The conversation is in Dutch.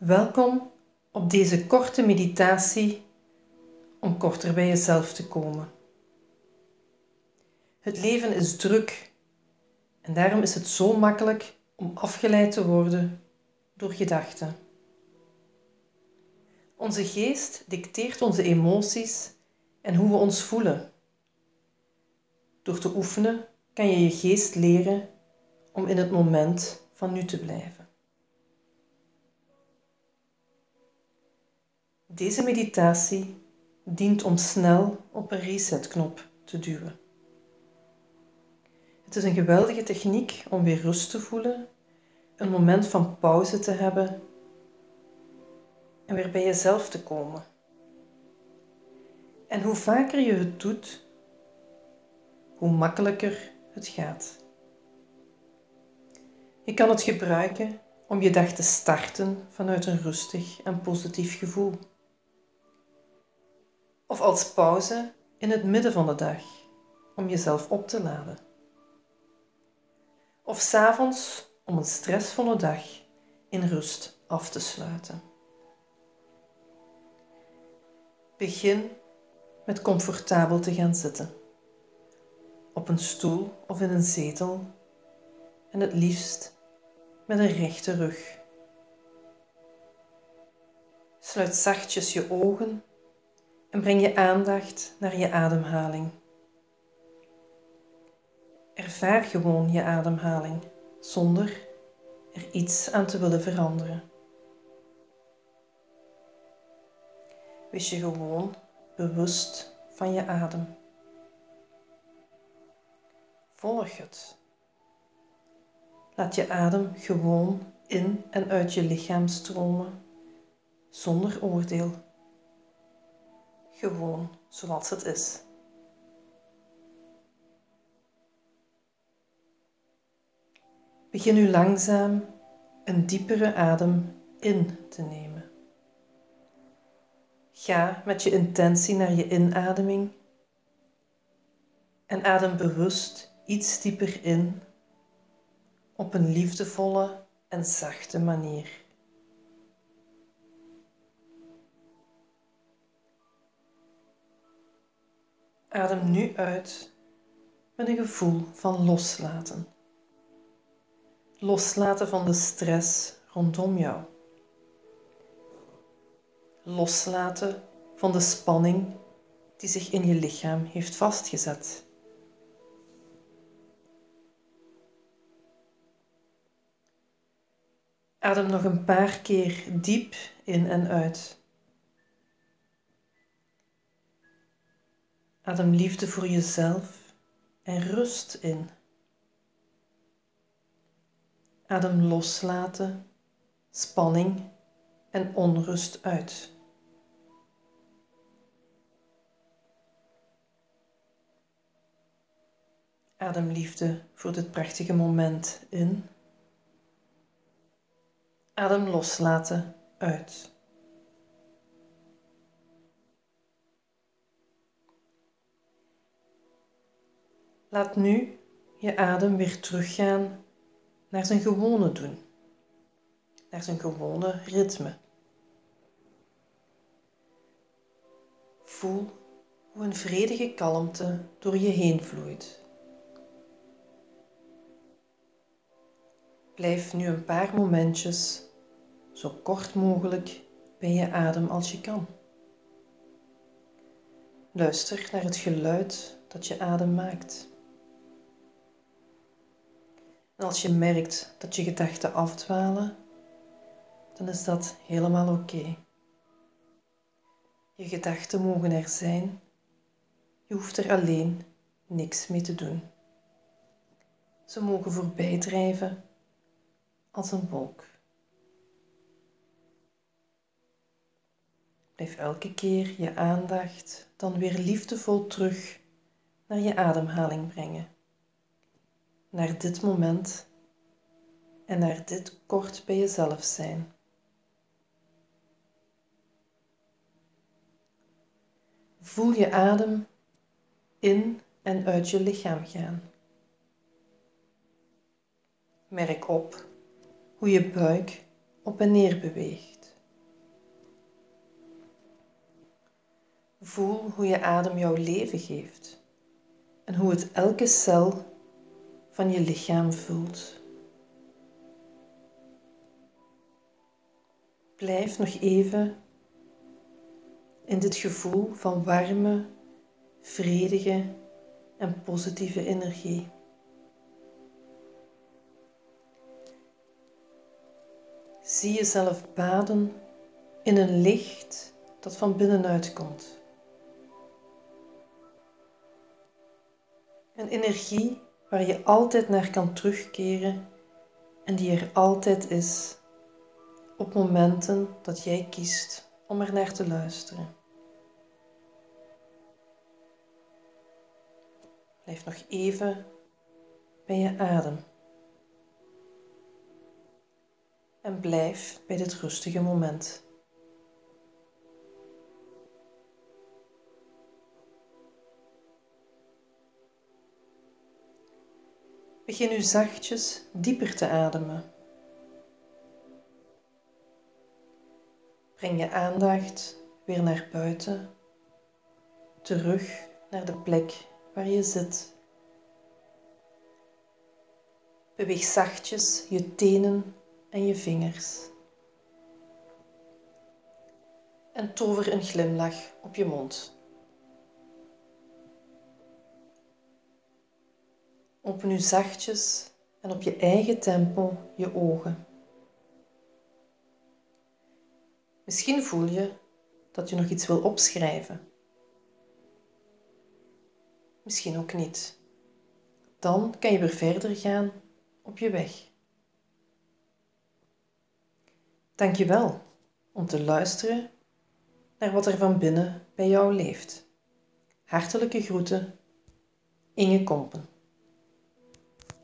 Welkom op deze korte meditatie om korter bij jezelf te komen. Het leven is druk en daarom is het zo makkelijk om afgeleid te worden door gedachten. Onze geest dicteert onze emoties en hoe we ons voelen. Door te oefenen kan je je geest leren om in het moment van nu te blijven. Deze meditatie dient om snel op een resetknop te duwen. Het is een geweldige techniek om weer rust te voelen, een moment van pauze te hebben en weer bij jezelf te komen. En hoe vaker je het doet, hoe makkelijker het gaat. Je kan het gebruiken om je dag te starten vanuit een rustig en positief gevoel. Of als pauze in het midden van de dag, om jezelf op te laden. Of 's avonds om een stressvolle dag in rust af te sluiten. Begin met comfortabel te gaan zitten. Op een stoel of in een zetel en het liefst met een rechte rug. Sluit zachtjes je ogen en breng je aandacht naar je ademhaling. Ervaar gewoon je ademhaling, zonder er iets aan te willen veranderen. Wees je gewoon bewust van je adem. Volg het. Laat je adem gewoon in en uit je lichaam stromen, zonder oordeel. Gewoon zoals het is. Begin nu langzaam een diepere adem in te nemen. Ga met je intentie naar je inademing en adem bewust iets dieper in op een liefdevolle en zachte manier. Adem nu uit met een gevoel van loslaten. Loslaten van de stress rondom jou. Loslaten van de spanning die zich in je lichaam heeft vastgezet. Adem nog een paar keer diep in en uit. Adem liefde voor jezelf en rust in. Adem loslaten, spanning en onrust uit. Adem liefde voor dit prachtige moment in. Adem loslaten uit. Laat nu je adem weer teruggaan naar zijn gewone doen, naar zijn gewone ritme. Voel hoe een vredige kalmte door je heen vloeit. Blijf nu een paar momentjes zo kort mogelijk bij je adem als je kan. Luister naar het geluid dat je adem maakt. En als je merkt dat je gedachten afdwalen, dan is dat helemaal oké. Je gedachten mogen er zijn. Je hoeft er alleen niks mee te doen. Ze mogen voorbij drijven als een wolk. Blijf elke keer je aandacht dan weer liefdevol terug naar je ademhaling brengen. Naar dit moment en naar dit kort bij jezelf zijn. Voel je adem in en uit je lichaam gaan. Merk op hoe je buik op en neer beweegt. Voel hoe je adem jouw leven geeft en hoe het elke cel van je lichaam vult. Blijf nog even in dit gevoel van warme, vredige en positieve energie. Zie jezelf baden in een licht dat van binnenuit komt. Een energie waar je altijd naar kan terugkeren en die er altijd is op momenten dat jij kiest om er naar te luisteren. Blijf nog even bij je adem. En blijf bij dit rustige moment. Begin nu zachtjes dieper te ademen. Breng je aandacht weer naar buiten, terug naar de plek waar je zit. Beweeg zachtjes je tenen en je vingers. En tover een glimlach op je mond. Open nu zachtjes en op je eigen tempo je ogen. Misschien voel je dat je nog iets wil opschrijven. Misschien ook niet. Dan kan je weer verder gaan op je weg. Dank je wel om te luisteren naar wat er van binnen bij jou leeft. Hartelijke groeten, Inge Kompen.